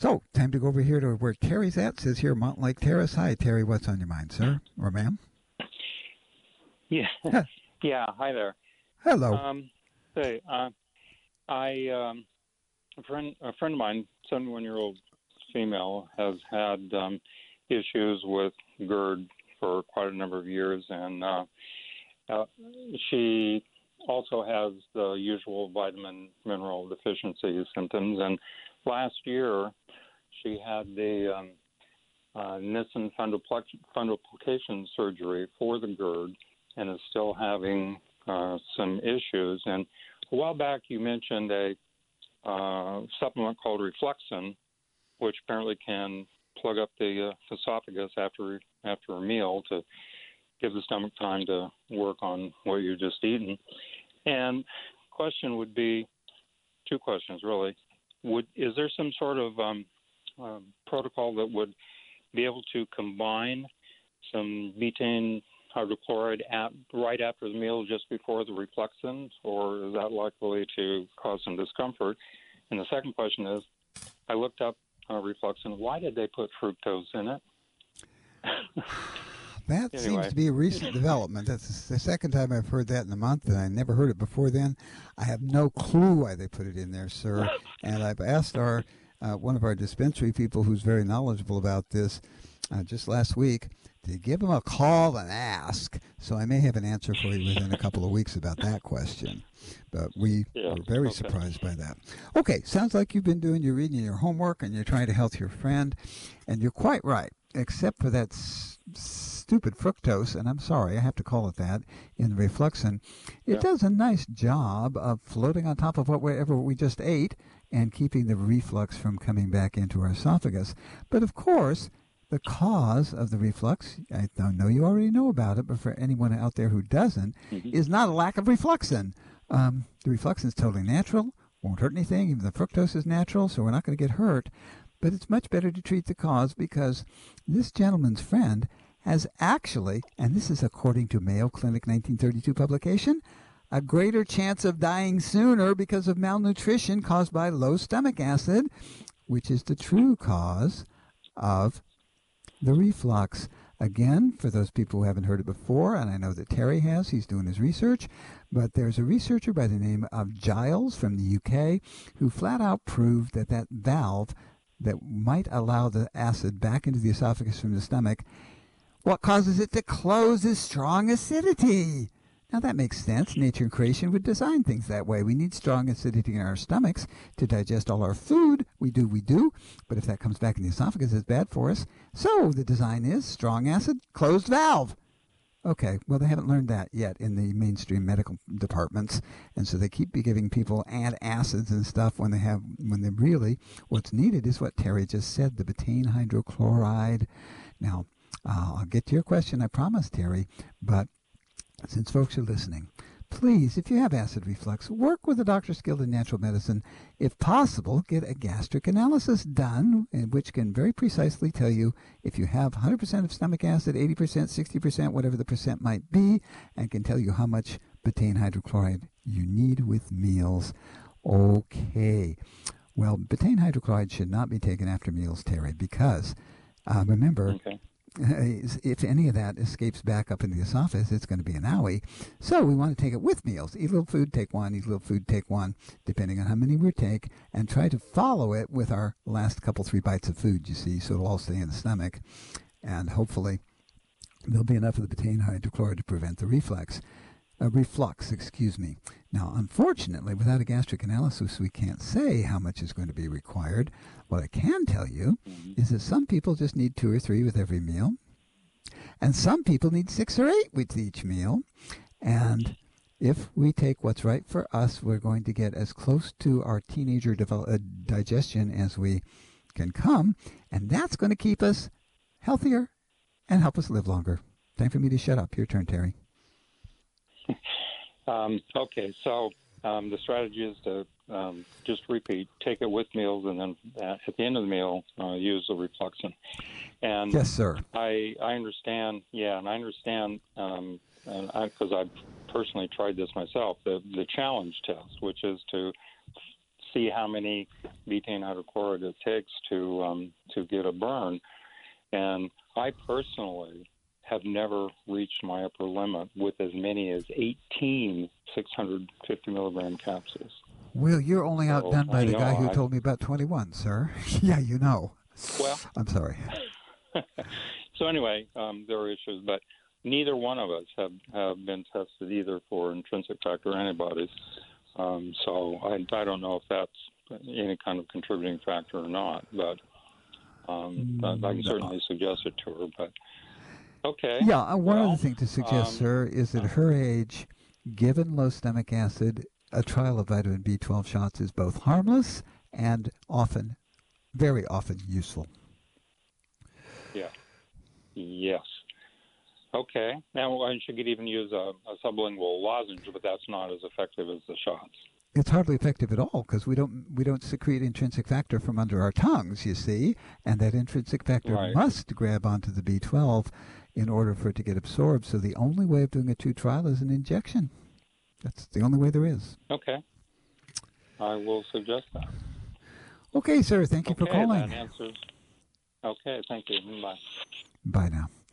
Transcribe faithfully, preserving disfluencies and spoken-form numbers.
So, time to go over here to where Terry's at. Says here, Mountain Lake Terrace. Hi, Terry. What's on your mind, sir or ma'am? Yeah, yeah. Hi there. Hello. Um, say, uh, I um, a friend, a friend of mine, seventy-one-year-old female, has had um, issues with GERD for quite a number of years, and uh, uh, she also has the usual vitamin mineral deficiency symptoms. And last year, she had the um, uh, Nissen fundoplex- fundoplication surgery for the GERD, and is still having uh, some issues. And a while back, you mentioned a uh, supplement called Reflexin, which apparently can plug up the uh, esophagus after after a meal to give the stomach time to work on what you've just eaten. And question would be, two questions really. Would is there some sort of um, uh, protocol that would be able to combine some betaine hydrochloride at, right after the meal, just before the Reflexin, or is that likely to cause some discomfort? And the second question is, I looked up uh, Reflexin. Why did they put fructose in it? That Anyway. seems to be a recent development. That's the second time I've heard that in a month, and I never heard it before then. I have no clue why they put it in there, sir. And I've asked our uh, one of our dispensary people who's very knowledgeable about this uh, just last week to give him a call and ask. So I may have an answer for you within a couple of weeks about that question. But we Yeah, were very okay. surprised by that. Okay, sounds like you've been doing your reading and your homework, and you're trying to help your friend. And you're quite right, except for that s- stupid fructose, and I'm sorry, I have to call it that, in Reflexin. It Yeah. does a nice job of floating on top of whatever we just ate and keeping the reflux from coming back into our esophagus. But of course, the cause of the reflux, I don't know you already know about it, but for anyone out there who doesn't, Mhm. is not a lack of Reflexin. Um, the Reflexin is totally natural, won't hurt anything. Even the fructose is natural, so we're not going to get hurt. But it's much better to treat the cause, because this gentleman's friend has actually, and this is according to Mayo Clinic nineteen thirty-two publication, a greater chance of dying sooner because of malnutrition caused by low stomach acid, which is the true cause of the reflux. Again, for those people who haven't heard it before, and I know that Terry has, he's doing his research, but there's a researcher by the name of Giles from the U K who flat out proved that that valve that might allow the acid back into the esophagus from the stomach, what causes it to close is strong acidity. Now that makes sense. Nature and creation would design things that way. We need strong acidity in our stomachs to digest all our food. We do, we do. But if that comes back in the esophagus, it's bad for us. So the design is strong acid, closed valve. Okay, well, they haven't learned that yet in the mainstream medical departments, and so they keep be giving people antacids and stuff when they have, when they really, what's needed is what Terry just said, the betaine hydrochloride. Now, uh, I'll get to your question, I promise, Terry, but since folks are listening, please, if you have acid reflux, work with a doctor skilled in natural medicine. If possible, get a gastric analysis done, which can very precisely tell you if you have one hundred percent of stomach acid, eighty percent, sixty percent, whatever the percent might be, and can tell you how much betaine hydrochloride you need with meals. Okay. Well, betaine hydrochloride should not be taken after meals, Terry, because uh, remember, Okay. if any of that escapes back up into the esophagus, it's going to be an owie. So we want to take it with meals. Eat a little food, take one. Eat a little food, take one, depending on how many we take, and try to follow it with our last couple, three bites of food, you see, so it'll all stay in the stomach. And hopefully there'll be enough of the betaine hydrochloride to prevent the reflux. Uh, reflux, excuse me. Now, unfortunately, without a gastric analysis, we can't say how much is going to be required. What I can tell you Mm-hmm. is that some people just need two or three with every meal, and some people need six or eight with each meal. And if we take what's right for us, we're going to get as close to our teenager devel- uh, digestion as we can come, and that's going to keep us healthier and help us live longer. Time for me to shut up. Your turn, Terry. Um, okay, so um, the strategy is to um, just repeat, take it with meals, and then uh, at the end of the meal, uh, use the Reflexin. And Yes, sir. I I understand, yeah, and I understand, um, and because I've personally tried this myself, the the challenge test, which is to see how many betaine hydrochloride it takes to um, to get a burn. And I personally have never reached my upper limit with as many as eighteen six hundred fifty milligram capsules. Well, you're only So, outdone by I the know guy who I- told me about twenty-one, sir. Yeah, you know. Well, I'm sorry. so anyway, um, there are issues, but neither one of us have, have been tested either for intrinsic factor antibodies. Um, so I, I don't know if that's any kind of contributing factor or not, but um, I, I can No. certainly suggest it to her. But okay. Yeah, uh, one well, other thing to suggest, um, sir, is at her age, given low stomach acid, a trial of vitamin B twelve shots is both harmless and often, very often, useful. Yeah. Yes. Okay. Now, I should could even use a, a sublingual lozenge, but that's not as effective as the shots. It's hardly effective at all because we don't we don't secrete intrinsic factor from under our tongues, you see, and that intrinsic factor Right. must grab onto the B twelve in order for it to get absorbed. So the only way of doing a true trial is an injection. That's the only way there is. Okay. I will suggest that. Okay, sir. Thank you okay, for calling. that answers. Okay, thank you. Bye. Bye now.